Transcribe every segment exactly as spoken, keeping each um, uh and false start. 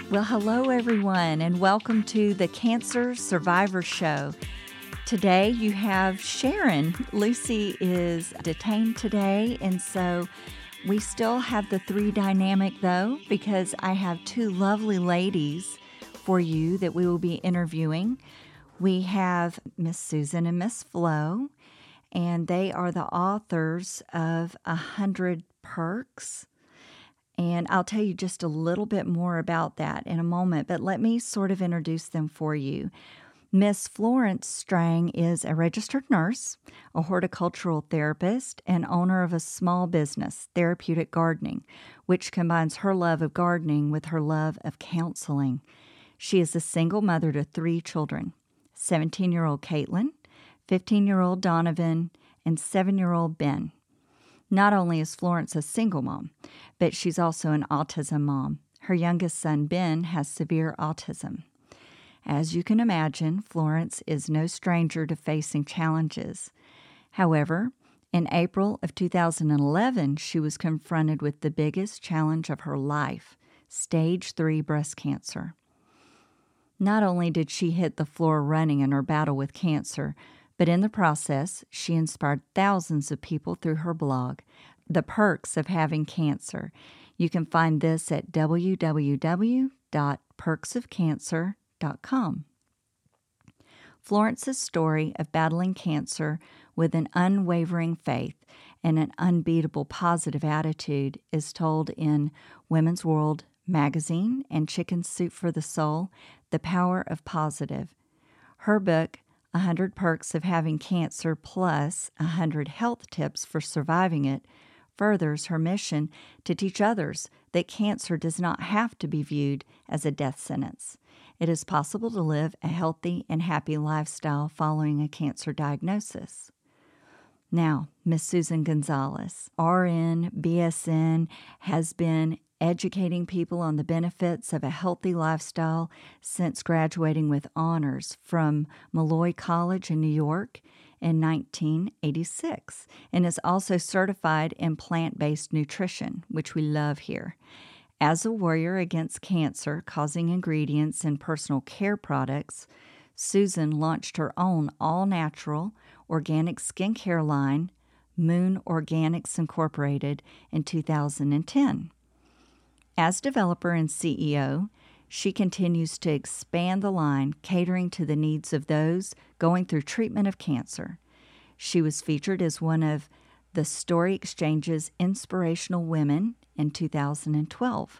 Well, hello, everyone, and welcome to the Cancer Survivor Show. Today you have Sharon. Lucy is detained today, and so we still have the three dynamic, though, because I have two lovely ladies for you that we will be interviewing. We have Miss Susan and Miss Flo, and they are the authors of A Hundred Perks. And I'll tell you just a little bit more about that in a moment, but let me sort of introduce them for you. Miss Florence Strang is a registered nurse, a horticultural therapist, and owner of a small business, Therapeutic Gardening, which combines her love of gardening with her love of counseling. She is a single mother to three children, seventeen-year-old Caitlin, fifteen-year-old Donovan, and seven-year-old Ben. Not only is Florence a single mom, but she's also an autism mom. Her youngest son, Ben, has severe autism. As you can imagine, Florence is no stranger to facing challenges. However, in April of two thousand eleven, she was confronted with the biggest challenge of her life, stage three breast cancer. Not only did she hit the floor running in her battle with cancer, but in the process, she inspired thousands of people through her blog, The Perks of Having Cancer. You can find this at w w w dot perks of cancer dot com. Florence's story of battling cancer with an unwavering faith and an unbeatable positive attitude is told in Women's World magazine and Chicken Soup for the Soul, The Power of Positive. Her book, A Hundred Perks of Having Cancer plus A Hundred Health Tips for Surviving It, furthers her mission to teach others that cancer does not have to be viewed as a death sentence. It is possible to live a healthy and happy lifestyle following a cancer diagnosis. Now, Miss Susan Gonzalez, R N, B S N, has been educating people on the benefits of a healthy lifestyle since graduating with honors from Malloy College in New York in nineteen eighty-six, and is also certified in plant-based nutrition, which we love here. As a warrior against cancer-causing ingredients in personal care products, Susan launched her own all-natural organic skincare line, Moon Organics Incorporated, in two thousand ten. As developer and C E O, she continues to expand the line, catering to the needs of those going through treatment of cancer. She was featured as one of the Story Exchange's Inspirational Women in two thousand twelve.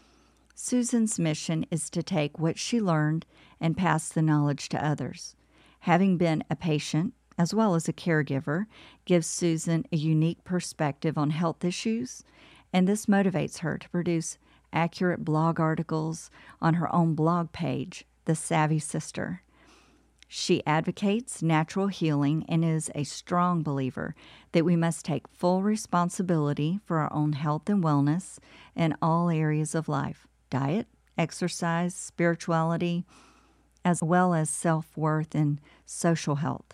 Susan's mission is to take what she learned and pass the knowledge to others. Having been a patient as well as a caregiver gives Susan a unique perspective on health issues, and this motivates her to produce accurate blog articles on her own blog page, The Savvy Sister. She advocates natural healing and is a strong believer that we must take full responsibility for our own health and wellness in all areas of life: diet, exercise, spirituality, as well as self-worth and social health.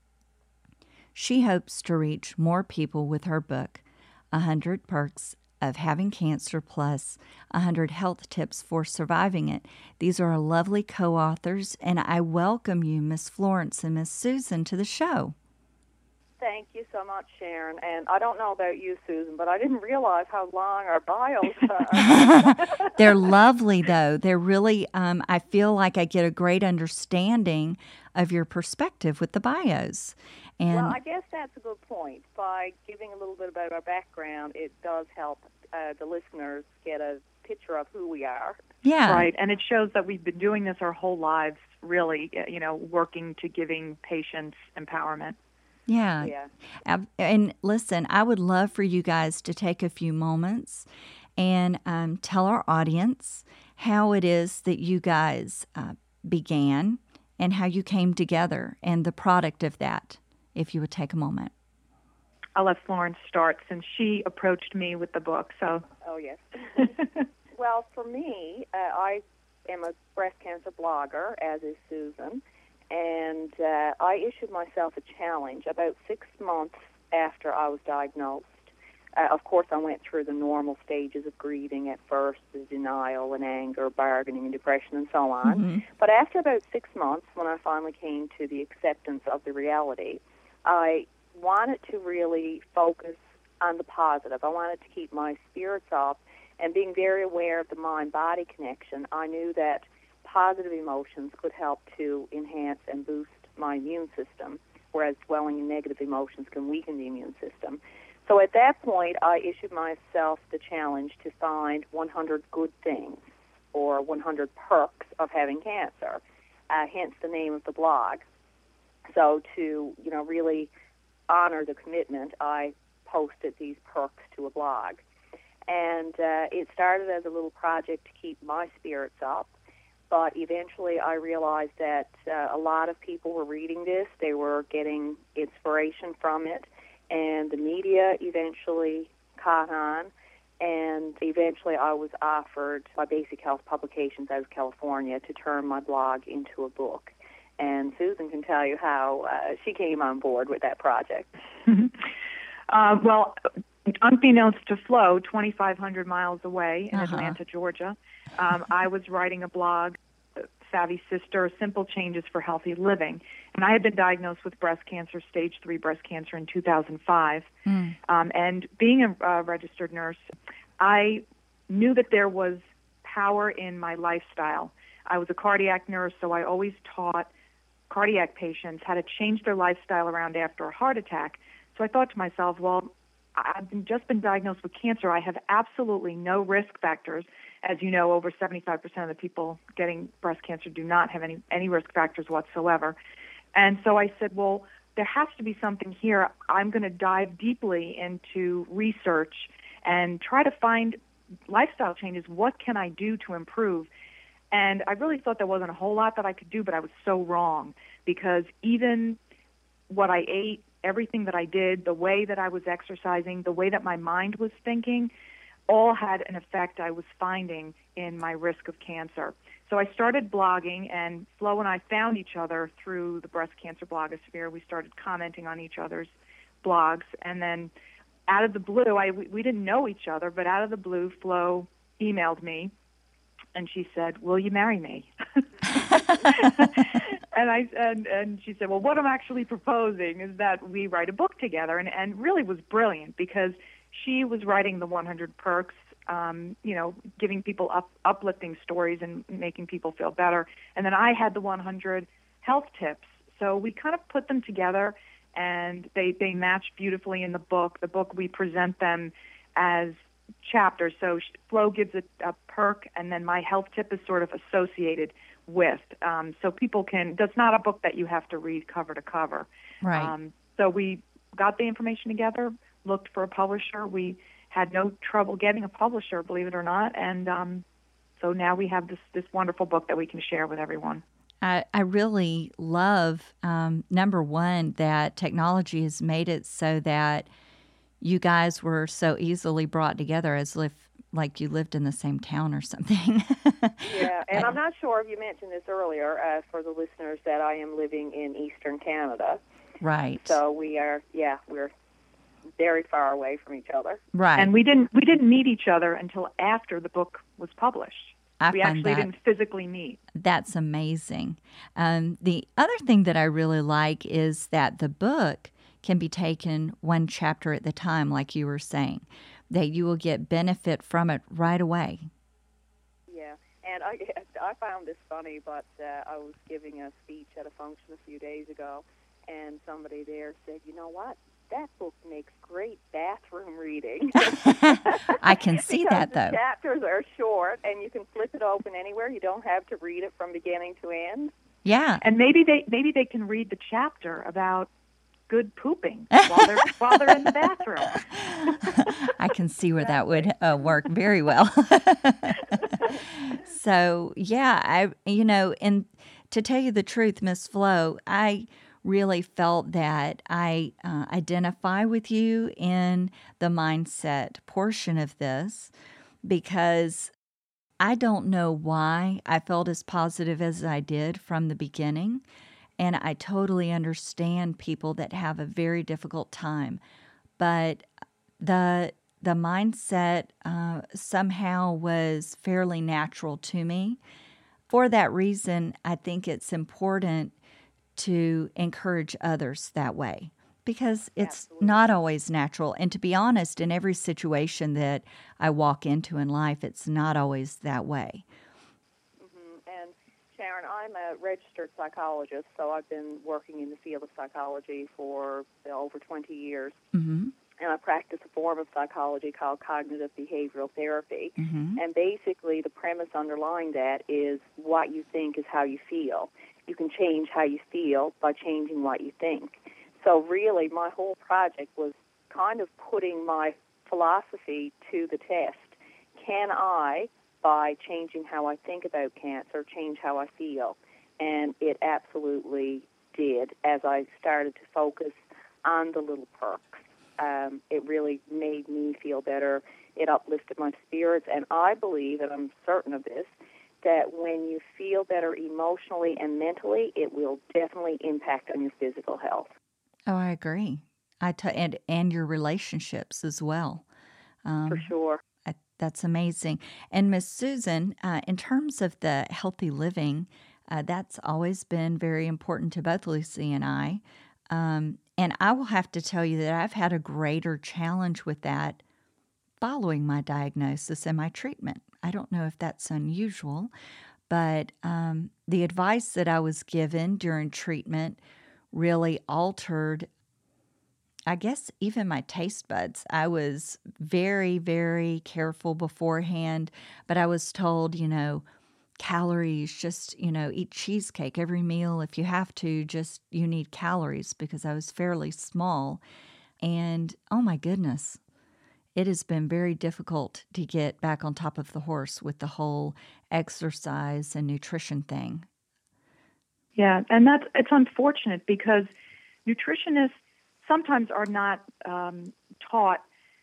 She hopes to reach more people with her book, A Hundred Perks of Having Cancer plus A Hundred Health Tips for Surviving It. These are our lovely co-authors, and I welcome you, Miss Florence and Miss Susan, to the show. Thank you so much, Sharon. And I don't know about you, Susan, but I didn't realize how long our bios are. They're lovely, though. They're really, um, I feel like I get a great understanding of your perspective with the bios. And well, I guess that's a good point. By giving a little bit about our background, it does help uh, the listeners get a picture of who we are. Yeah. Right, and it shows that we've been doing this our whole lives, really, you know, working to giving patients empowerment. Yeah. Yeah. And listen, I would love for you guys to take a few moments and um, tell our audience how it is that you guys uh, began and how you came together and the product of that, if you would take a moment. I'll let Florence start since she approached me with the book. So. Oh, yes. Well, for me, uh, I am a breast cancer blogger, as is Susan, and uh, I issued myself a challenge about six months after I was diagnosed. Uh, of course, I went through the normal stages of grieving at first, the denial and anger, bargaining and depression, and so on. Mm-hmm. But after about six months, when I finally came to the acceptance of the reality, I wanted to really focus on the positive. I wanted to keep my spirits up, and being very aware of the mind-body connection, I knew that positive emotions could help to enhance and boost my immune system, whereas dwelling in negative emotions can weaken the immune system. So at that point, I issued myself the challenge to find one hundred good things, or one hundred perks of having cancer, uh, hence the name of the blog. So to, you know, really honor the commitment, I posted these perks to a blog. And uh, it started as a little project to keep my spirits up, but eventually I realized that uh, a lot of people were reading this. They were getting inspiration from it, and the media eventually caught on, and eventually I was offered by Basic Health Publications out of California to turn my blog into a book. And Susan can tell you how uh, she came on board with that project. uh, well, unbeknownst to Flo, twenty-five hundred miles away in uh-huh. Atlanta, Georgia, um, I was writing a blog, Savvy Sister, Simple Changes for Healthy Living. And I had been diagnosed with breast cancer, stage three breast cancer in two thousand five. Mm. Um, and being a uh, registered nurse, I knew that there was power in my lifestyle. I was a cardiac nurse, so I always taught cardiac patients how to change their lifestyle around after a heart attack. So I thought to myself, well, I've been, just been diagnosed with cancer. I have absolutely no risk factors. As you know, over seventy-five percent of the people getting breast cancer do not have any, any risk factors whatsoever. And so I said, well, there has to be something here. I'm going to dive deeply into research and try to find lifestyle changes. What can I do to improve? And I really thought there wasn't a whole lot that I could do, but I was so wrong, because even what I ate, everything that I did, the way that I was exercising, the way that my mind was thinking, all had an effect I was finding in my risk of cancer. So I started blogging, and Flo and I found each other through the breast cancer blogosphere. We started commenting on each other's blogs, and then out of the blue, I, we, we didn't know each other, but out of the blue, Flo emailed me, and she said, "Will you marry me?" And I and, and she said, "Well, what I'm actually proposing is that we write a book together," and and really was brilliant, because she was writing the one hundred perks, um, you know, giving people up, uplifting stories and making people feel better, and then I had the one hundred health tips. So we kind of put them together, and they they match beautifully in the book. The book, we present them as chapters. So Flo gives a, a perk, and then my health tip is sort of associated with. Um, so people can, that's not a book that you have to read cover to cover. Right. Um, so we got the information together, looked for a publisher. We had no trouble getting a publisher, believe it or not. And um, so now we have this, this wonderful book that we can share with everyone. I, I really love, um, number one, that technology has made it so that you guys were so easily brought together, as if like you lived in the same town or something. Yeah, and I'm not sure if you mentioned this earlier uh, for the listeners, that I am living in Eastern Canada. Right. So we are, yeah, we're very far away from each other. Right. And we didn't we didn't meet each other until after the book was published. I we find actually that, didn't physically meet. That's amazing. Um, the other thing that I really like is that the book can be taken one chapter at the time, like you were saying, that you will get benefit from it right away. Yeah, and I, I found this funny, but uh, I was giving a speech at a function a few days ago, and somebody there said, "You know what? That book makes great bathroom reading." I can see that, though. The chapters are short, and you can flip it open anywhere. You don't have to read it from beginning to end. Yeah. And maybe they maybe they can read the chapter about good pooping while they're while they're in the bathroom. I can see where that would uh, work very well. So yeah, I you know, and to tell you the truth, Miss Flo, I really felt that I uh, identify with you in the mindset portion of this, because I don't know why I felt as positive as I did from the beginning. And I totally understand people that have a very difficult time. But the the mindset uh, somehow was fairly natural to me. For that reason, I think it's important to encourage others that way because it's Absolutely. not always natural. And to be honest, in every situation that I walk into in life, it's not always that way. Mm-hmm. And Sharon, I'm a registered psychologist, so I've been working in the field of psychology for you know, over twenty years. Mm-hmm. And I practice a form of psychology called cognitive behavioral therapy. Mm-hmm. And basically, the premise underlying that is what you think is how you feel. You can change how you feel by changing what you think. So really, my whole project was kind of putting my philosophy to the test. Can I, by changing how I think about cancer, change how I feel? And it absolutely did as I started to focus on the little perks. Um, it really made me feel better. It uplifted my spirits, and I believe, and I'm certain of this, that when you feel better emotionally and mentally, it will definitely impact on your physical health. Oh, I agree. I t- and and your relationships as well. For Um, sure. I, that's amazing. And Miss Susan, uh, in terms of the healthy living, uh, that's always been very important to both Lucy and I. Um, and I will have to tell you that I've had a greater challenge with that following my diagnosis and my treatment. I don't know if that's unusual, but um, the advice that I was given during treatment really altered, I guess, even my taste buds. I was very, very careful beforehand, but I was told, you know, calories, just, you know, eat cheesecake every meal if you have to, just you need calories because I was fairly small. And oh my goodness, it has been very difficult to get back on top of the horse with the whole exercise and nutrition thing. Yeah, and that's it's unfortunate because nutritionists sometimes are not um, taught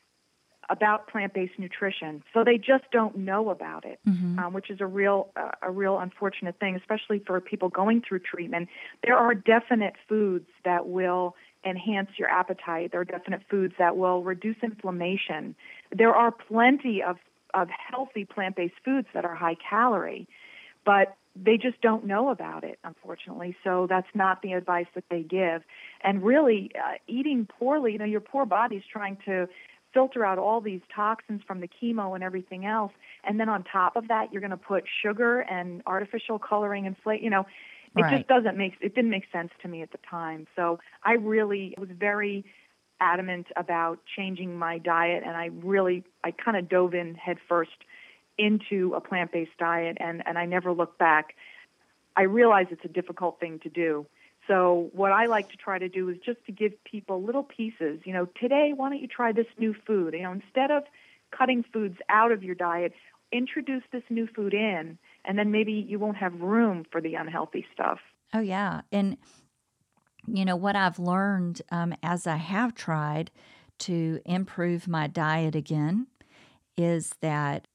about plant-based nutrition, so they just don't know about it, Mm-hmm. um, which is a real uh, a real unfortunate thing, especially for people going through treatment. There are definite foods that will enhance your appetite. There are definite foods that will reduce inflammation. There are plenty of of healthy plant-based foods that are high calorie, but they just don't know about it, unfortunately. So that's not the advice that they give. And really, uh, eating poorly, you know, your poor body's trying to filter out all these toxins from the chemo and everything else. And then on top of that, you're going to put sugar and artificial coloring and flavor. You know, it Right. just doesn't make, it didn't make sense to me at the time. So I really was very adamant about changing my diet. And I really, I kind of dove in head first into a plant-based diet, and, and I never looked back. I realize it's a difficult thing to do. So what I like to try to do is just to give people little pieces. You know, today, why don't you try this new food? You know, instead of cutting foods out of your diet, introduce this new food in, and then maybe you won't have room for the unhealthy stuff. Oh, yeah. And, you know, what I've learned um, as I have tried to improve my diet again is that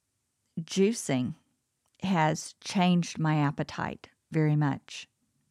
juicing has changed my appetite very much.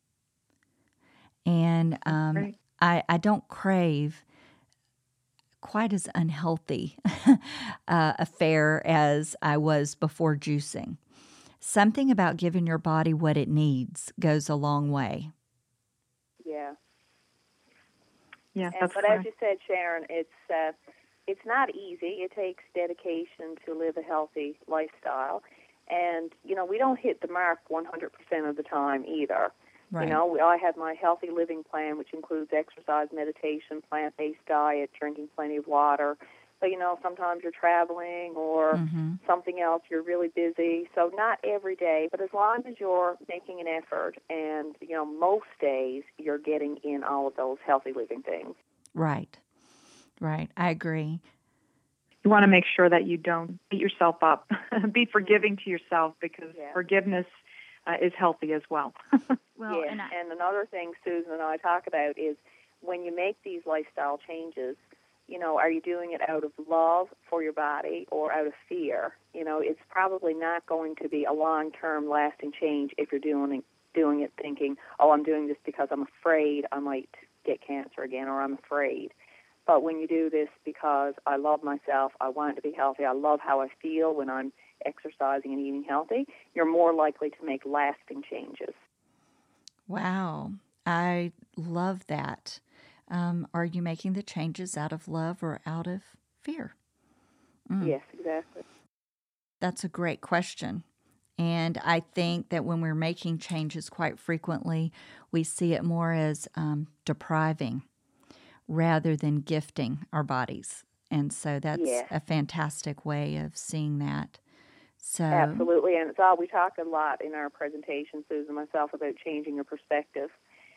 And um, Right. I, I don't crave quite as unhealthy uh, a fare as I was before juicing. Something about giving your body what it needs goes a long way. Yeah. Yeah, And, that's but correct. as you said, Sharon, it's uh, it's not easy. It takes dedication to live a healthy lifestyle. And, you know, we don't hit the mark one hundred percent of the time either. Right. You know, we, I have my healthy living plan, which includes exercise, meditation, plant-based diet, drinking plenty of water. But, you know, sometimes you're traveling or Mm-hmm. something else, you're really busy. So not every day, but as long as you're making an effort and, you know, most days you're getting in all of those healthy living things. Right. Right. I agree. You want to make sure that you don't beat yourself up. Be forgiving to yourself, because Yeah. forgiveness uh, is healthy as well. Well, yeah. and I, and another thing Susan and I talk about is when you make these lifestyle changes, you know, are you doing it out of love for your body or out of fear? You know, it's probably not going to be a long-term lasting change if you're doing doing it thinking, oh, I'm doing this because I'm afraid I might get cancer again, or I'm afraid. But when you do this because I love myself, I want to be healthy, I love how I feel when I'm exercising and eating healthy, you're more likely to make lasting changes. Wow. I love that. Um, are you making the changes out of love or out of fear? Mm. Yes, exactly. That's a great question. And I think that when we're making changes quite frequently, we see it more as um, depriving rather than gifting our bodies. And so that's Yes. a fantastic way of seeing that. So Absolutely, and it's all we talk a lot in our presentation, Susan and myself, about changing your perspective.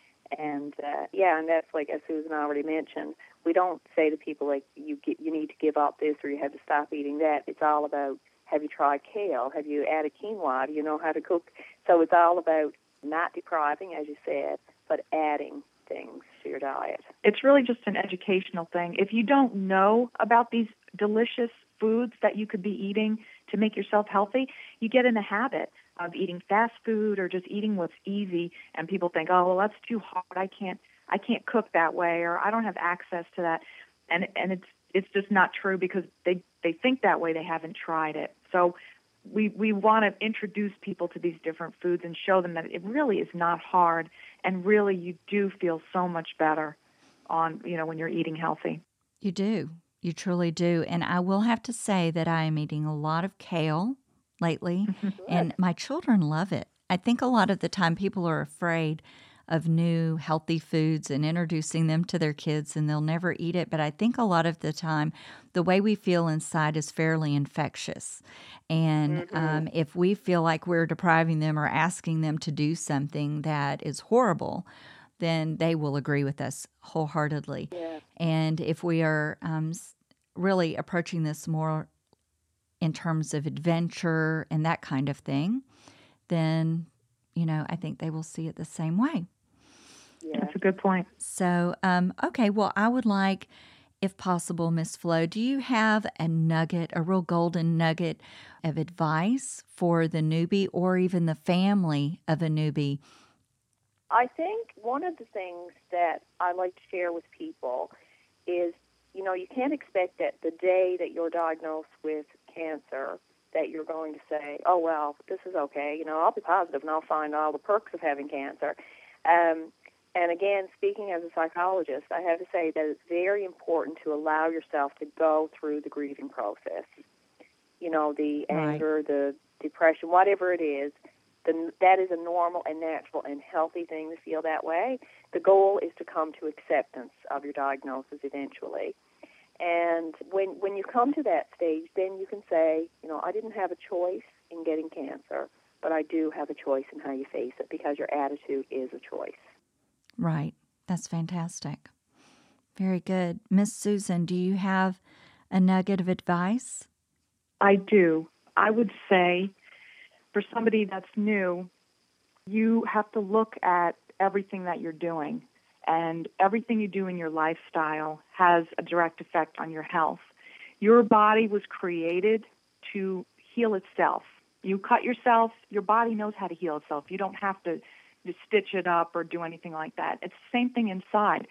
And uh, yeah, and that's like as Susan already mentioned, we don't say to people like you get, you need to give up this or you have to stop eating that. It's all about, have you tried kale? Have you added quinoa? Do you know how to cook? So it's all about not depriving, as you said, but adding things to your diet. It's really just an educational thing. If you don't know about these delicious foods that you could be eating to make yourself healthy, you get in a habit of eating fast food or just eating what's easy, and people think, oh, well, that's too hard. I can't, I can't cook that way, or I don't have access to that, and and it's it's just not true because they they think that way. They haven't tried it. So we we want to introduce people to these different foods and show them that it really is not hard, and really you do feel so much better on you know when you're eating healthy. you do. You truly do. And I will have to say that I am eating a lot of kale lately, and my children love it. I think a lot of the time people are afraid of new healthy foods and introducing them to their kids, and they'll never eat it. But I think a lot of the time, the way we feel inside is fairly infectious. And Mm-hmm. um, if we feel like we're depriving them or asking them to do something that is horrible, then they will agree with us wholeheartedly. Yeah. And if we are um, s- really approaching this more in terms of adventure and that kind of thing, then, you know, I think they will see it the same way. Yeah. That's a good point. So, um, okay, well, I would like, if possible, Miss Flo, do you have a nugget, a real golden nugget of advice for the newbie or even the family of a newbie? I think one of the things that I like to share with people is, you know, you can't expect that the day that you're diagnosed with cancer that you're going to say, oh, well, this is okay, you know, I'll be positive and I'll find all the perks of having cancer. Um, and again, speaking as a psychologist, I have to say that it's very important to allow yourself to go through the grieving process. You know, the Right. anger, the depression, whatever it is, the, that is a normal and natural and healthy thing to feel that way. The goal is to come to acceptance of your diagnosis eventually. And when when you come to that stage, then you can say, you know, I didn't have a choice in getting cancer, but I do have a choice in how you face it because your attitude is a choice. Right. That's fantastic. Very good. Miss Susan, do you have a nugget of advice? I do. I would say for somebody that's new, you have to look at everything that you're doing, and everything you do in your lifestyle has a direct effect on your health. Your body was created to heal itself. You cut yourself, your body knows how to heal itself. You don't have to just stitch it up or do anything like that. It's the same thing inside.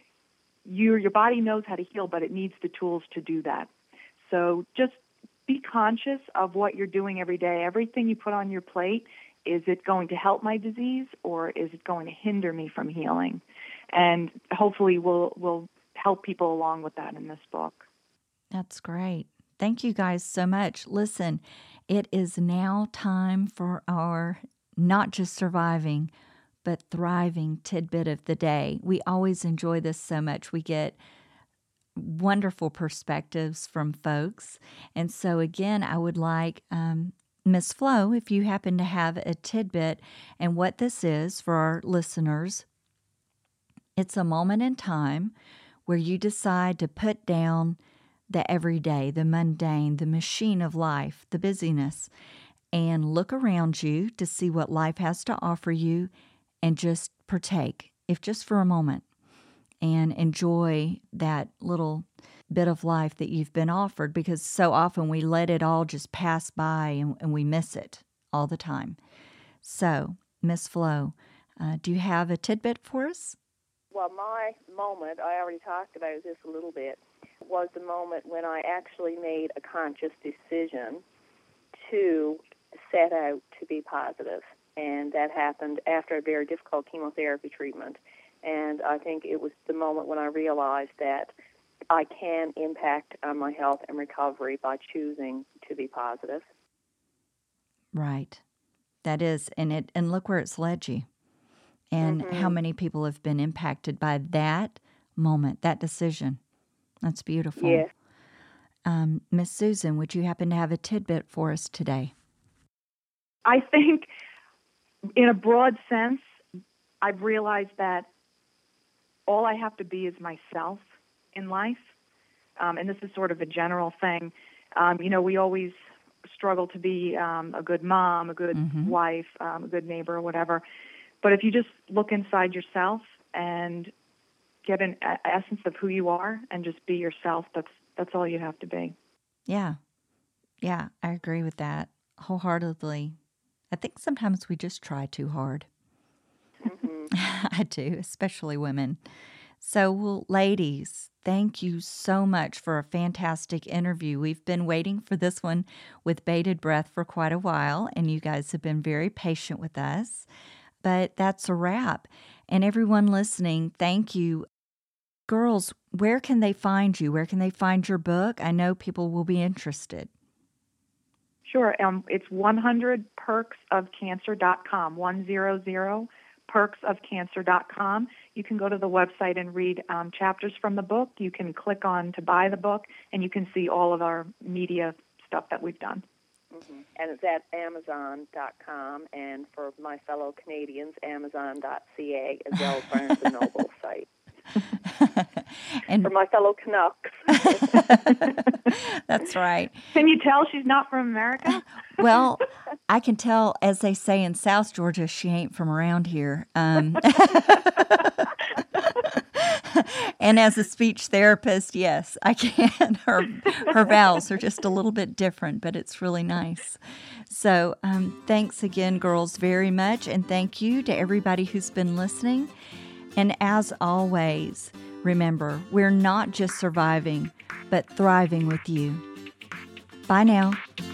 Your your body knows how to heal, but it needs the tools to do that. So just be conscious of what you're doing every day. Everything you put on your plate, is it going to help my disease or is it going to hinder me from healing? And hopefully we'll we'll help people along with that in this book. That's great. Thank you guys so much. Listen, it is now time for our not just surviving, but thriving tidbit of the day. We always enjoy this so much. We get wonderful perspectives from folks. And so, again, I would like um, Miss Flo, if you happen to have a tidbit, and what this is for our listeners, it's a moment in time where you decide to put down the everyday, the mundane, the machine of life, the busyness, and look around you to see what life has to offer you and just partake, if just for a moment, and enjoy that little bit of life that you've been offered, because so often we let it all just pass by and, and we miss it all the time. So, Miss Flo, uh, do you have a tidbit for us? Well, my moment, I already talked about this a little bit, was the moment when I actually made a conscious decision to set out to be positive. And that happened after a very difficult chemotherapy treatment. And I think it was the moment when I realized that I can impact on my health and recovery by choosing to be positive. Right. That is, and it and look where it's led you. And Mm-hmm. how many people have been impacted by that moment, that decision. That's beautiful. Yes. Um, Miss Susan, would you happen to have a tidbit for us today? I think in a broad sense, I've realized that all I have to be is myself in life. Um, and this is sort of a general thing. Um, you know, we always struggle to be um, a good mom, a good mm-hmm. wife, um, a good neighbor, or whatever. But if you just look inside yourself and get an a- essence of who you are and just be yourself, that's that's all you have to be. Yeah. Yeah, I agree with that wholeheartedly. I think sometimes we just try too hard. Mm-hmm. I do, especially women. So, well, ladies, thank you so much for a fantastic interview. We've been waiting for this one with bated breath for quite a while, and you guys have been very patient with us. But that's a wrap. And everyone listening, thank you. Girls, where can they find you? Where can they find your book? I know people will be interested. Sure. Um, it's one hundred perks of cancer dot com, one hundred perks of cancer dot com. You can go to the website and read um, chapters from the book. You can click on to buy the book, and you can see all of our media stuff that we've done. Mm-hmm. And it's at amazon dot com, and for my fellow Canadians, amazon dot c a, as well as Barnes and Noble site. And for my fellow Canucks. That's right. Can you tell she's not from America? Well, I can tell, as they say in South Georgia, she ain't from around here. Um, and as a speech therapist, yes, I can. Her her vowels are just a little bit different, but it's really nice. So um, thanks again, girls, very much. And thank you to everybody who's been listening. And as always, remember, we're not just surviving, but thriving with you. Bye now.